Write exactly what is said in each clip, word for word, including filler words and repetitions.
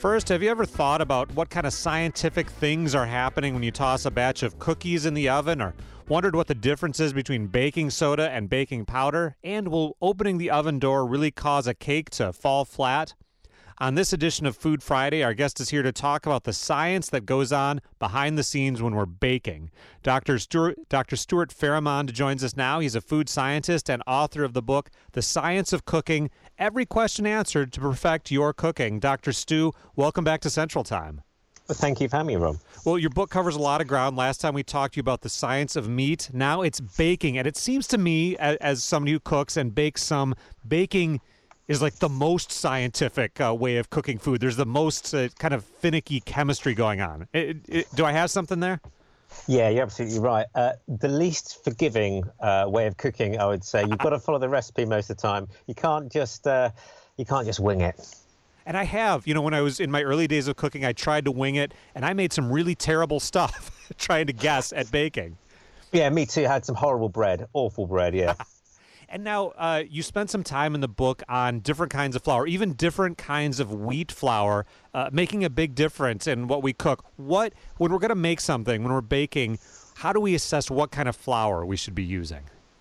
First, have you ever thought about what kind of scientific things are happening when you toss a batch of cookies in the oven, or wondered what the difference is between baking soda and baking powder? And will opening the oven door really cause a cake to fall flat? On this edition of Food Friday, our guest is here to talk about the science that goes on behind the scenes when we're baking. Doctor Stuart, Doctor Stuart Farrimond joins us now. He's a food scientist and author of the book, The Science of Cooking, Every Question Answered to Perfect Your Cooking. Doctor Stu, welcome back to Central Time. Well, thank you for having me, Rob. Well, your book covers a lot of ground. Last time we talked to you about the science of meat. Now it's baking. And it seems to me, as, as somebody who cooks and bakes some, baking is like the most scientific uh, way of cooking food. There's the most uh, kind of finicky chemistry going on. It, it, do I have something there? Yeah, you're absolutely right. Uh, the least forgiving uh, way of cooking, I would say. You've got to follow the recipe most of the time. You can't just uh, you can't just wing it. And I have, you know, when I was in my early days of cooking, I tried to wing it, and I made some really terrible stuff trying to guess at baking. Yeah, me too. I had some horrible bread, awful bread. Yeah. And now uh, you spent some time in the book on different kinds of flour, even different kinds of wheat flour, uh, making a big difference in what we cook. What, when we're going to make something, when we're baking, how do we assess what kind of flour we should be using?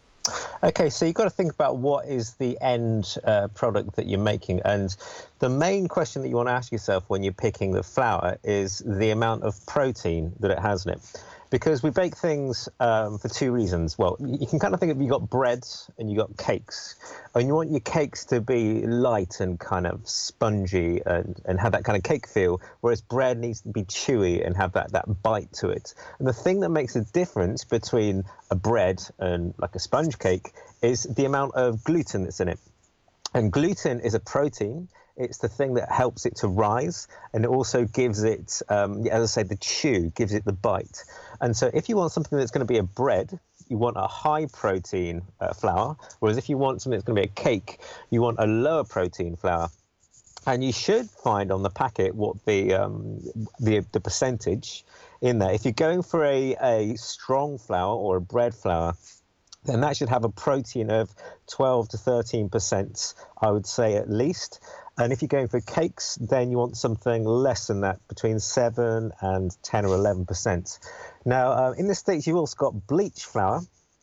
Okay, so you've got to think about what is the end uh, product that you're making. And the main question that you want to ask yourself when you're picking the flour is the amount of protein that it has in it. Because we bake things um, for two reasons. Well, you can kind of think of, you've got breads and you've got cakes. And you want your cakes to be light and kind of spongy and, and have that kind of cake feel, whereas bread needs to be chewy and have that, that bite to it. And the thing that makes a difference between a bread and like a sponge cake is the amount of gluten that's in it. And gluten is a protein. It's the thing that helps it to rise, and it also gives it, um, as I say, the chew, gives it the bite. And so if you want something that's going to be a bread, you want a high protein uh, flour, whereas if you want something that's going to be a cake, you want a lower protein flour. And you should find on the packet what the um, the, the percentage in there. If you're going for a, a strong flour or a bread flour, then that should have a protein of twelve to thirteen percent, I would say at least. And if you're going for cakes, then you want something less than that, between seven and ten or eleven percent. Now, uh, in the States, you've also got bleach flour.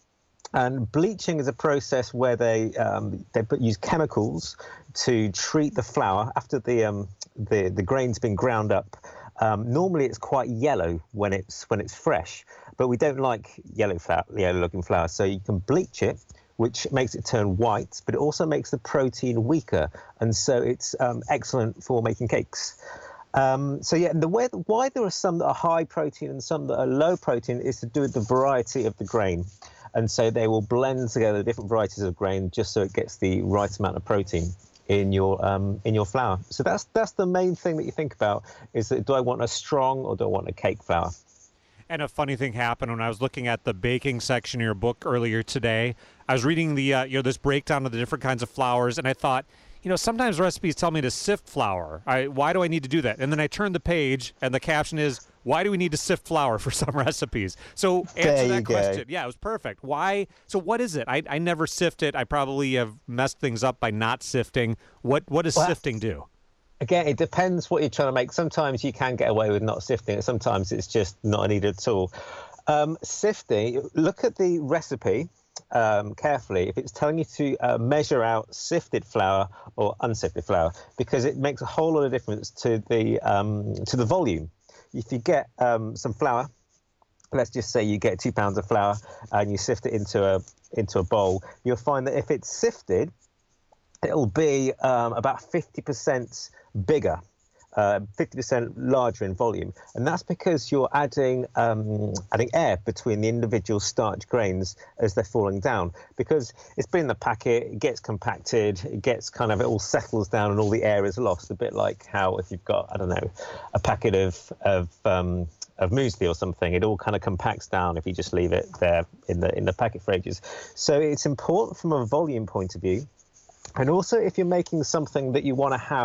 And bleaching is a process where they um, they put, use chemicals to treat the flour after the um, the, the grain's been ground up. Um, normally, it's quite yellow when it's when it's fresh, but we don't like yellow flour, yellow-looking flour. So you can bleach it, which makes it turn white, but it also makes the protein weaker, and so it's um, excellent for making cakes. Um, so yeah, the way why there are some that are high protein and some that are low protein is to do with the variety of the grain, and so they will blend together different varieties of grain just so it gets the right amount of protein in your um, in your flour. So that's that's the main thing that you think about, is that do I want a strong or do I want a cake flour? And a funny thing happened when I was looking at the baking section of your book earlier today. I was reading the uh, you know this breakdown of the different kinds of flours, and I thought, you know, sometimes recipes tell me to sift flour. I, why do I need to do that? And then I turned the page, and the caption is, why do we need to sift flour for some recipes? So answer that question. Yeah, it was perfect. Why? So what is it? I, I never sift it. I probably have messed things up by not sifting. What What does well, sifting do? Again, it depends what you're trying to make. Sometimes you can get away with not sifting it. Sometimes it's just not needed at all. Um, sifting, look at the recipe um, carefully if it's telling you to uh, measure out sifted flour or unsifted flour, because it makes a whole lot of difference to the um, to the volume. If you get um, some flour, let's just say you get two pounds of flour and you sift it into a into a bowl, you'll find that if it's sifted, it'll be um, about fifty percent bigger, uh, fifty percent larger in volume. And that's because you're adding um, adding air between the individual starch grains as they're falling down. Because it's been in the packet, it gets compacted, it gets kind of, it all settles down and all the air is lost. A bit like how if you've got, I don't know, a packet of, of um, of muesli or something, it all kind of compacts down if you just leave it there in the in the packet for ages. So it's important from a volume point of view. And also, if you're making something that you want to have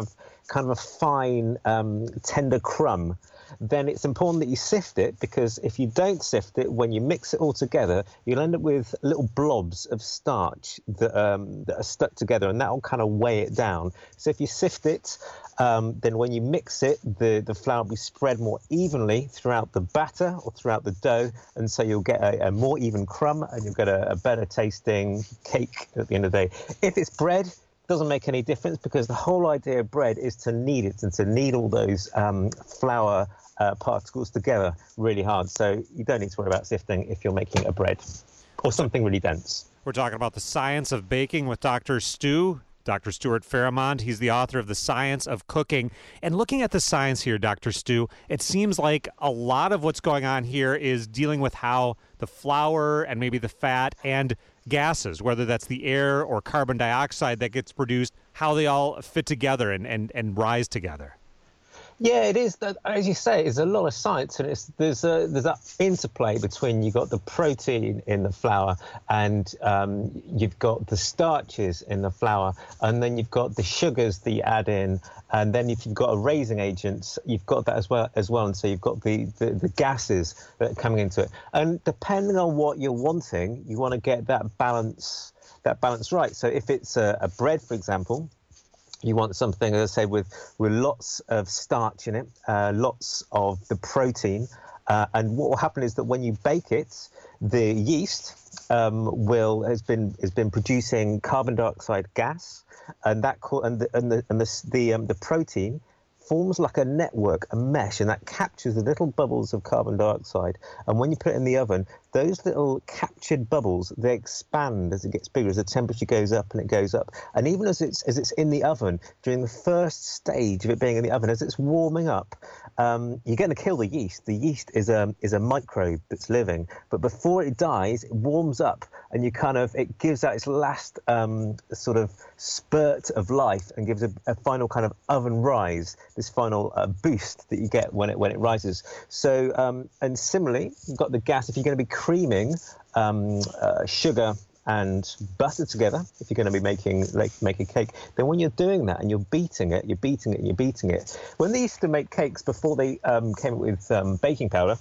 kind of a fine, um, tender crumb, then it's important that you sift it, because if you don't sift it, when you mix it all together, you'll end up with little blobs of starch that, um, that are stuck together, and that will kind of weigh it down. So if you sift it, um, then when you mix it, the, the flour will be spread more evenly throughout the batter or throughout the dough, and so you'll get a, a more even crumb, and you'll get a, a better tasting cake at the end of the day. If it's bread, doesn't make any difference, because the whole idea of bread is to knead it and to knead all those um, flour uh, particles together really hard. So you don't need to worry about sifting if you're making a bread or something really dense. We're talking about the science of baking with Doctor Stu, Doctor Stuart Pharamond. He's the author of The Science of Cooking. And looking at the science here, Doctor Stu, it seems like a lot of what's going on here is dealing with how the flour and maybe the fat and gases, whether that's the air or carbon dioxide that gets produced, how they all fit together and, and, and rise together. Yeah, it is. As you say, it's a lot of science, and it's there's a there's that interplay between you've got the protein in the flour, and um, you've got the starches in the flour, and then you've got the sugars that you add in, and then if you've got a raising agent, you've got that as well as well, and so you've got the the, the gases that are coming into it. And depending on what you're wanting, you want to get that balance that balance right. So if it's a, a bread, for example, you want something, as I say, with, with lots of starch in it, uh, lots of the protein. Uh, and what will happen is that when you bake it, the yeast um, will has been has been producing carbon dioxide gas, and that and the and the and the the, um, the protein forms like a network, a mesh, and that captures the little bubbles of carbon dioxide. And when you put it in the oven, those little captured bubbles, they expand as it gets bigger, as the temperature goes up and it goes up. And even as it's as it's in the oven, during the first stage of it being in the oven, as it's warming up, um, you're going to kill the yeast. The yeast is a is a microbe that's living, but before it dies, it warms up, and you kind of it gives out its last um, sort of spurt of life, and gives a, a final kind of oven rise, this final uh, boost that you get when it when it rises. So um, and similarly, you've got the gas. If you're going to be creaming um, uh, sugar and butter together, if you're going to be making like make a cake, then when you're doing that and you're beating it, you're beating it and you're beating it. When they used to make cakes before they um, came up with um, baking powder,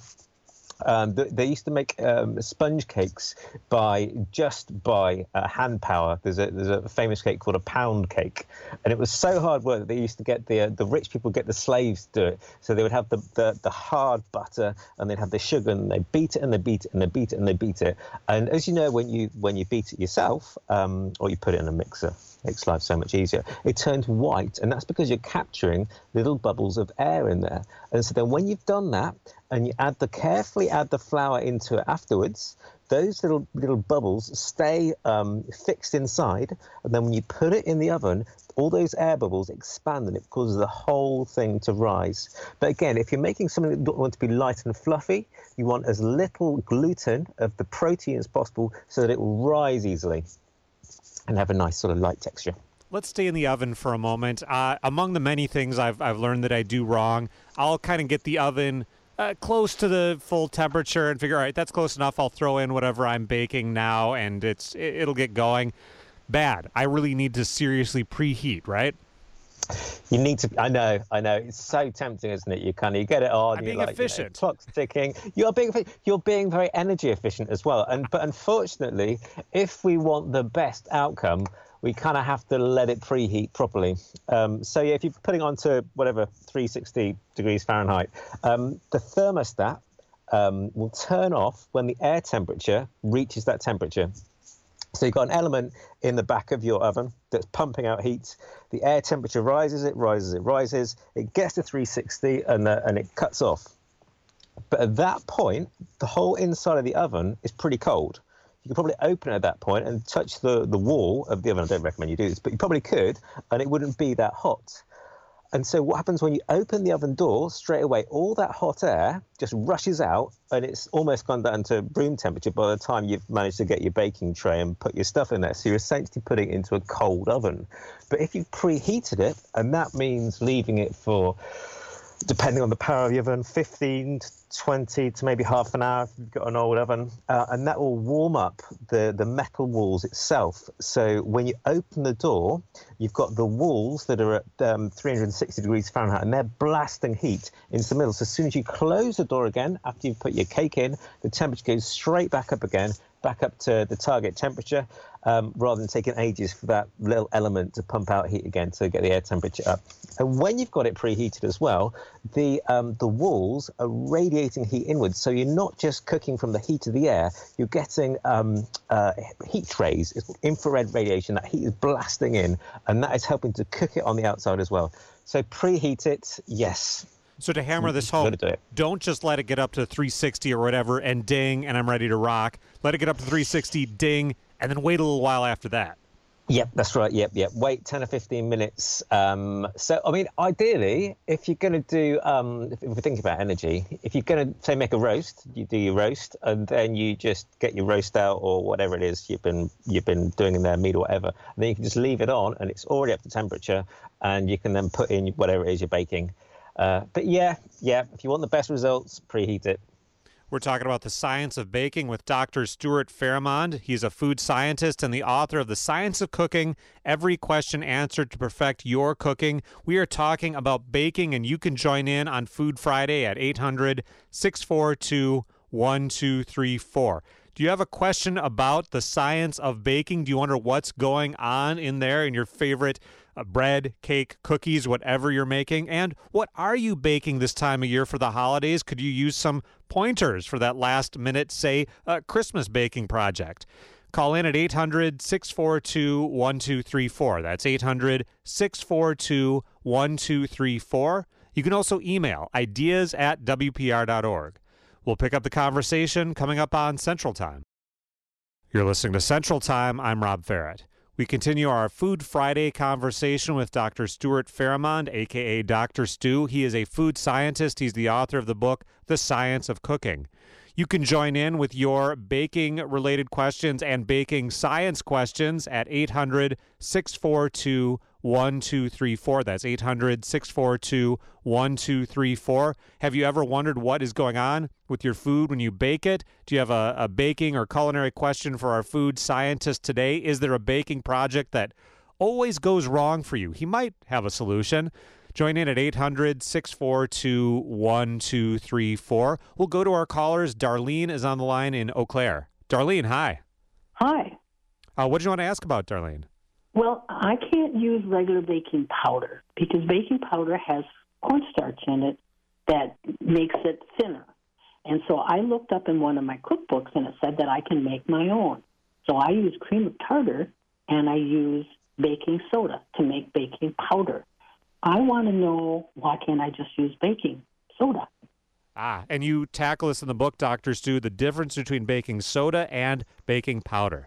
Um, they used to make um, sponge cakes by just by uh, hand power. There's a there's a famous cake called a pound cake, and it was so hard work that they used to get the uh, the rich people get the slaves to do it. So they would have the, the the hard butter, and they'd have the sugar, and they beat it and they beat it and they beat it and they beat it. And as you know, when you when you beat it yourself, um, or you put it in a mixer, makes life so much easier, it turns white, and that's because you're capturing little bubbles of air in there. And so then when you've done that, and you add the carefully add the flour into it afterwards, those little little bubbles stay um, fixed inside, and then when you put it in the oven, all those air bubbles expand, and it causes the whole thing to rise. But again, if you're making something that you don't want to be light and fluffy, you want as little gluten of the protein as possible, so that it will rise easily and have a nice sort of light texture. Let's stay in the oven for a moment. Uh, among the many things I've I've learned that I do wrong, I'll kind of get the oven Uh, close to the full temperature and figure, all right, that's close enough. I'll throw in whatever I'm baking now, and it's it, it'll get going. Bad. I really need to seriously preheat, right? You need to. I know. I know. It's so tempting, isn't it? You kind of you get it on. I'm you're being like, efficient. You know, clock's ticking. You're being you're being very energy efficient as well. And but unfortunately, if we want the best outcome, we kind of have to let it preheat properly. Um, so yeah, if you're putting on to whatever three hundred sixty degrees Fahrenheit, um, the thermostat um, will turn off when the air temperature reaches that temperature. So you've got an element in the back of your oven that's pumping out heat. The air temperature rises, it rises, it rises. It gets to three sixty, and uh, and it cuts off. But at that point, the whole inside of the oven is pretty cold. You could probably open it at that point and touch the, the wall of the oven. I don't recommend you do this, but you probably could, and it wouldn't be that hot. And so what happens when you open the oven door, straight away, all that hot air just rushes out, and it's almost gone down to room temperature by the time you've managed to get your baking tray and put your stuff in there. So you're essentially putting it into a cold oven. But if you've preheated it, and that means leaving it for depending on the power of the oven, fifteen to twenty to maybe half an hour if you've got an old oven. Uh, and that will warm up the, the metal walls itself. So when you open the door, you've got the walls that are at um, three hundred sixty degrees Fahrenheit, and they're blasting heat into the middle. So as soon as you close the door again, after you've put your cake in, the temperature goes straight back up again, back up to the target temperature, um, rather than taking ages for that little element to pump out heat again to get the air temperature up. And when you've got it preheated as well, the um, the walls are radiating heat inwards. So you're not just cooking from the heat of the air, you're getting um, uh, heat rays, it's infrared radiation. That heat is blasting in, and that is helping to cook it on the outside as well. So preheat it, yes. So to hammer this home, do don't just let it get up to three sixty or whatever and ding, and I'm ready to rock. Let it get up to three sixty, ding, and then wait a little while after that. Yep, that's right. Yep, yep. Wait ten or fifteen minutes. Um, so, I mean, ideally, if you're going to do, um, if we're thinking about energy, if you're going to, say, make a roast, you do your roast, and then you just get your roast out or whatever it is you've been you've been doing in there, meat or whatever. And then you can just leave it on, and it's already up to temperature, and you can then put in whatever it is you're baking. Uh, but yeah, yeah, if you want the best results, preheat it. We're talking about the science of baking with Doctor Stuart Farrimond. He's a food scientist and the author of The Science of Cooking, Every Question Answered to Perfect Your Cooking. We are talking about baking, and you can join in on Food Friday at eight hundred, six four two, one two three four. Do you have a question about the science of baking? Do you wonder what's going on in there in your favorite uh, bread, cake, cookies, whatever you're making? And what are you baking this time of year for the holidays? Could you use some pointers for that last minute, say, uh, Christmas baking project? Call in at eight hundred, six four two, one two three four. That's eight hundred, six four two, one two three four. You can also email ideas at w p r dot org. We'll pick up the conversation coming up on Central Time. You're listening to Central Time. I'm Rob Farrett. We continue our Food Friday conversation with Doctor Stuart Farrimond, a k a. Doctor Stu. He is a food scientist. He's the author of the book, The Science of Cooking. You can join in with your baking-related questions and baking science questions at eight hundred, six four two, one two three four. That's eight hundred, six four two, one two three four. Have you ever wondered what is going on with your food when you bake it? Do you have a, a baking or culinary question for our food scientist today? Is there a baking project that always goes wrong for you? He might have a solution. Join in at eight hundred, six four two, one two three four. We'll go to our callers. Darlene is on the line in Eau Claire. Darlene, hi. Hi. Uh, what did you want to ask about, Darlene? Well, I can't use regular baking powder because baking powder has cornstarch in it that makes it thinner. And so I looked up in one of my cookbooks, and it said that I can make my own. So I use cream of tartar, and I use baking soda to make baking powder. I want to know, why can't I just use baking soda? Ah, and you tackle this in the book, Doctor Stu, the difference between baking soda and baking powder.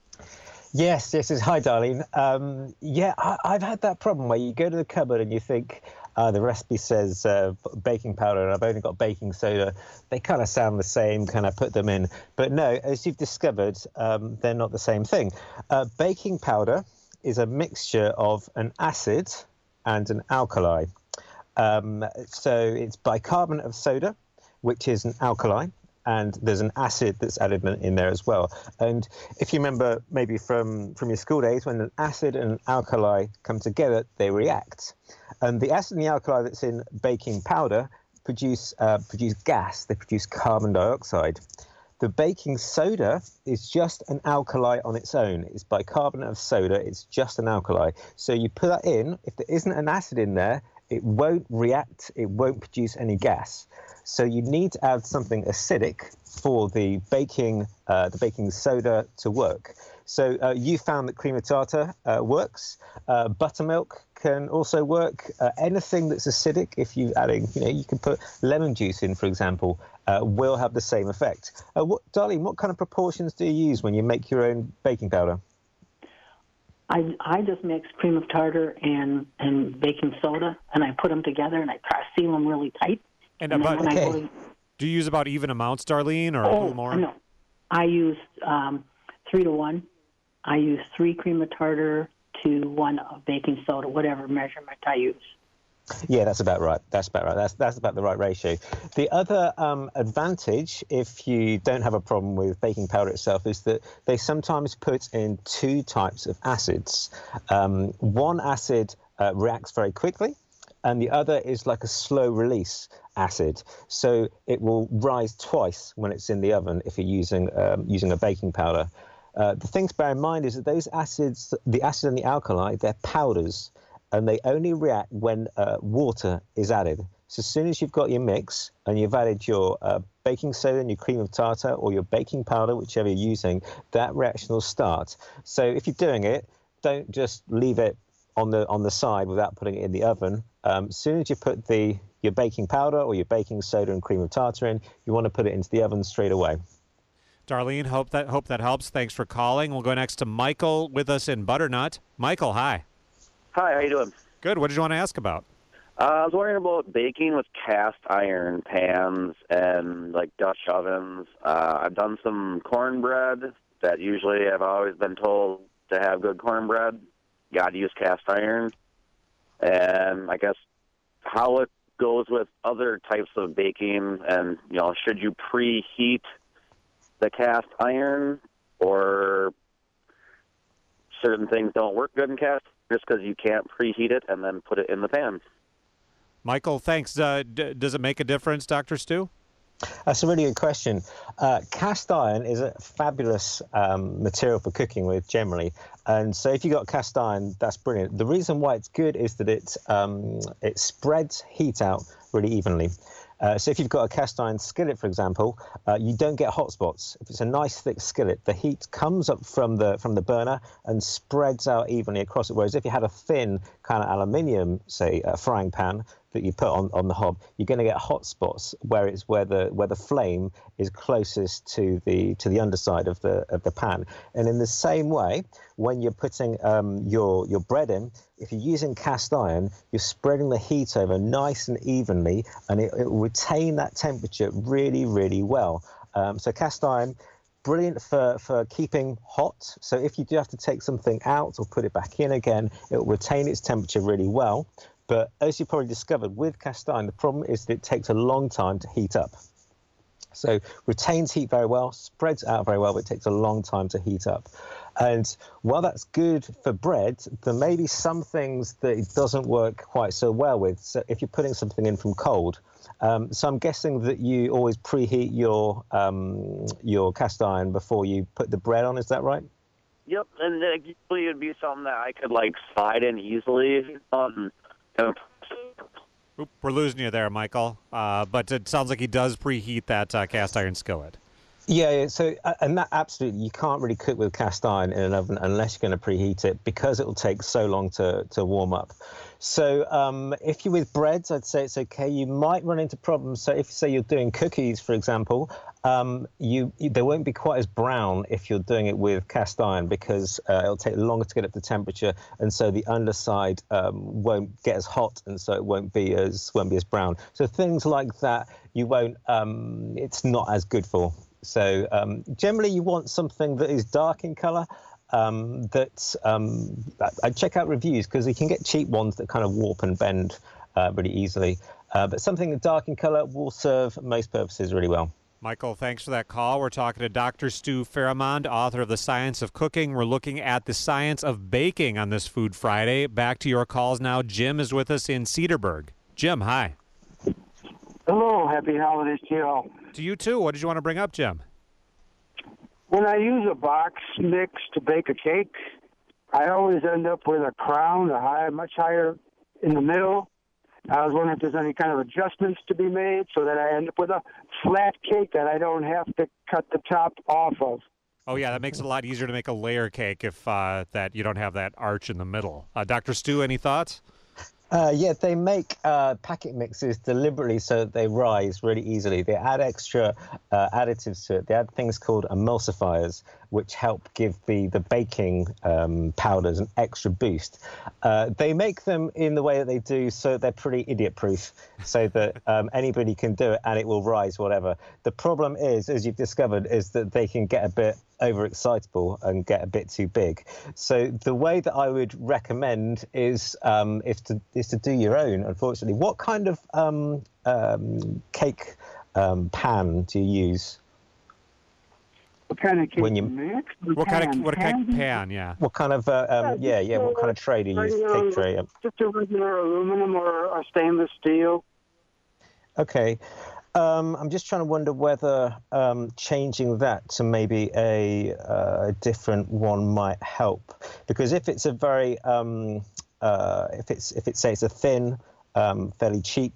Yes, yes, yes. Hi, Darlene. Um, yeah, I, I've had that problem where you go to the cupboard and you think, uh, the recipe says uh, baking powder, and I've only got baking soda. They kind of sound the same, kind of put them in. But no, as you've discovered, um, they're not the same thing. Uh, baking powder is a mixture of an acid and an alkali. Um, so it's bicarbonate of soda, which is an alkali, and there's an acid that's added in there as well. And if you remember maybe from, from your school days, when an acid and an alkali come together, they react. And the acid and the alkali that's in baking powder produce, uh, produce gas, they produce carbon dioxide. The baking soda is just an alkali on its own. It's bicarbonate of soda, it's just an alkali. So you put that in, if there isn't an acid in there, it won't react, it won't produce any gas. So you need to add something acidic for the baking, uh, the baking soda to work. So uh, you found that cream of tartar uh, works. Uh, buttermilk can also work. Uh, anything that's acidic, if you're adding, you know, you can put lemon juice in, for example, uh, will have the same effect. Uh, what, Darlene, what kind of proportions do you use when you make your own baking powder? I, I just mix cream of tartar and, and baking soda, and I put them together, and I try to seal them really tight. And, and about, okay. to, do you use about even amounts, Darlene, or oh, a little more? No, I use um, three to one. I use three cream of tartar to one of baking soda, whatever measurement I use. Yeah, that's about right. That's about right. That's that's about the right ratio. The other um, advantage, if you don't have a problem with baking powder itself, is that they sometimes put in two types of acids. Um, one acid uh, reacts very quickly, and the other is like a slow release acid. So it will rise twice when it's in the oven if you're using um, using a baking powder. Uh, the thing to bear in mind is that those acids, the acid and the alkali, they're powders, and they only react when uh, water is added. So as soon as you've got your mix and you've added your uh, baking soda and your cream of tartar or your baking powder, whichever you're using, that reaction will start. So if you're doing it, don't just leave it on the on the side without putting it in the oven. Um, as soon as you put the your baking powder or your baking soda and cream of tartar in, you want to put it into the oven straight away. Darlene, hope that hope that helps. Thanks for calling. We'll go next to Michael with us in Butternut. Michael, hi. Hi, how you doing? Good. What did you want to ask about? Uh, I was wondering about baking with cast iron pans and like Dutch ovens. Uh, I've done some cornbread that usually I've always been told to have good cornbread, got to use cast iron. And I guess how it goes with other types of baking, and you know, should you preheat the cast iron, or certain things don't work good in cast just because you can't preheat it and then put it in the pan? Michael, thanks. Uh, d- does it make a difference, Doctor Stu? That's a really good question. Uh, cast iron is a fabulous um, material for cooking with generally. And so if you've got cast iron, that's brilliant. The reason why it's good is that it, um, it spreads heat out really evenly. Uh, so if you've got a cast iron skillet, for example, uh, you don't get hot spots. If it's a nice thick skillet, the heat comes up from the from the burner and spreads out evenly across it. Whereas if you had a thin kind of aluminium, say, uh, frying pan that you put on, on the hob, you're going to get hot spots where it's where the where the flame is closest to the to the underside of the of the pan. And in the same way, when you're putting um, your your bread in, if you're using cast iron, you're spreading the heat over nice and evenly, and it, it will retain that temperature really, really well. Um, so cast iron, brilliant for, for keeping hot. So if you do have to take something out or put it back in again, it will retain its temperature really well. But as you probably discovered with cast iron, the problem is that it takes a long time to heat up. So retains heat very well, spreads out very well, but it takes a long time to heat up. And while that's good for bread, there may be some things that it doesn't work quite so well with. So if you're putting something in from cold, um, so I'm guessing that you always preheat your um, your cast iron before you put the bread on. Is that right? Yep, and uh, usually it would be something that I could like slide in easily. Um, and Oop, we're losing you there, Michael. Uh, but it sounds like he does preheat that uh, cast iron skillet. Yeah, yeah, so, uh, and that absolutely, you can't really cook with cast iron in an oven unless you're going to preheat it because it will take so long to, to warm up. So um, if you're with breads, I'd say it's okay. You might run into problems. So if, say, you're doing cookies, for example, um, you, you they won't be quite as brown if you're doing it with cast iron because uh, it'll take longer to get up to temperature, and so the underside um, won't get as hot, and so it won't be as won't be as brown. So things like that, you won't. Um, it's not as good for. So um, generally, you want something that is dark in color. Um, that um, I check out reviews because you can get cheap ones that kind of warp and bend uh, really easily. Uh, but something dark in color will serve most purposes really well. Michael, thanks for that call. We're talking to Doctor Stu Farrimond, author of The Science of Cooking. We're looking at the science of baking on this Food Friday. Back to your calls now. Jim is with us in Cedarburg. Jim, hi. Hello, happy holidays to you all. To you too. What did you want to bring up, Jim? When I use a box mix to bake a cake, I always end up with a crown, a high, much higher in the middle. I was wondering if there's any kind of adjustments to be made so that I end up with a flat cake that I don't have to cut the top off of. Oh, yeah, that makes it a lot easier to make a layer cake if uh, that you don't have that arch in the middle. Uh, Doctor Stu, any thoughts? Uh, yeah, they make uh, packet mixes deliberately so that they rise really easily. They add extra uh, additives to it. They add things called emulsifiers, which help give the, the baking um, powders an extra boost. Uh, they make them in the way that they do so they're pretty idiot-proof, so that um, anybody can do it and it will rise, whatever. The problem is, as you've discovered, is that they can get a bit overexcitable and get a bit too big. So the way that I would recommend is um, is to is to do your own. Unfortunately, what kind of um, um, cake um, pan do you use? What kind of cake When you- mix? What kind of Pan, what kind of pan? pan? Yeah. What kind of uh, um, yeah yeah? What kind of tray do you use? Regular- Cake tray. Um, Just a regular aluminum or a stainless steel. Okay. Um, I'm just trying to wonder whether um, changing that to maybe a uh, different one might help, because if it's a very um, uh, if it's if it's say it's a thin, um, fairly cheap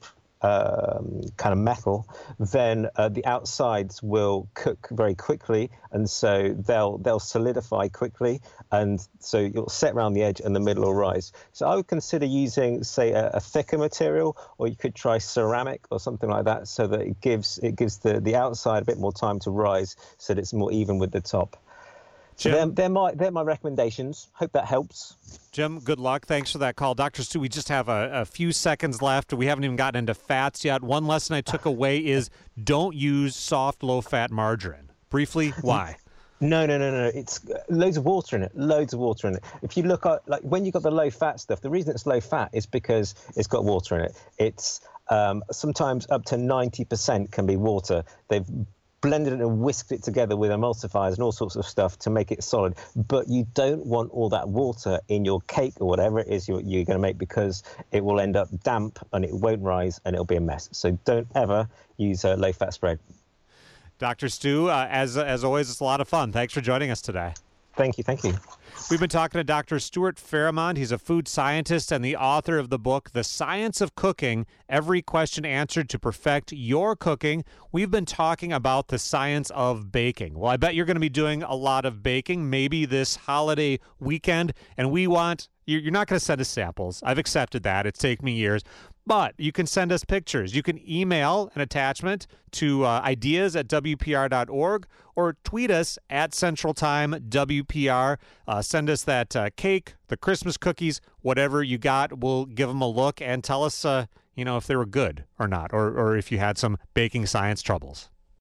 um, kind of metal, then uh, the outsides will cook very quickly, and so they'll they'll solidify quickly, and so you'll set around the edge, and the middle will rise. So I would consider using, say, a, a thicker material, or you could try ceramic or something like that, so that it gives it gives the the outside a bit more time to rise, so that it's more even with the top. So they're, Jim, they're my they're my recommendations. Hope that helps. Jim, good luck. Thanks for that call. Doctor Stu, we just have a, a few seconds left. We haven't even gotten into fats yet. One lesson I took away is don't use soft, low-fat margarine. Briefly, why? No, no, no, no. It's uh, loads of water in it. Loads of water in it. If you look at, like, when you've got the low fat stuff, the reason it's low fat is because it's got water in it. It's um, sometimes up to ninety percent can be water. They've blended it and whisked it together with emulsifiers and all sorts of stuff to make it solid. But you don't want all that water in your cake or whatever it is you're, you're going to make, because it will end up damp and it won't rise and it'll be a mess. So don't ever use a low fat spread. Doctor Stu, uh, as as always, it's a lot of fun. Thanks for joining us today. Thank you. Thank you. We've been talking to Doctor Stuart Farrimond. He's a food scientist and the author of the book, The Science of Cooking, Every Question Answered to Perfect Your Cooking. We've been talking about the science of baking. Well, I bet you're going to be doing a lot of baking, maybe this holiday weekend, and we want, you're not going to send us samples. I've accepted that. It's taken me years. But you can send us pictures. You can email an attachment to uh, ideas at W P R dot org or tweet us at Central Time W P R. Uh, send us that uh, cake, the Christmas cookies, whatever you got. We'll give them a look and tell us, uh, you know, if they were good or not, or, or if you had some baking science troubles.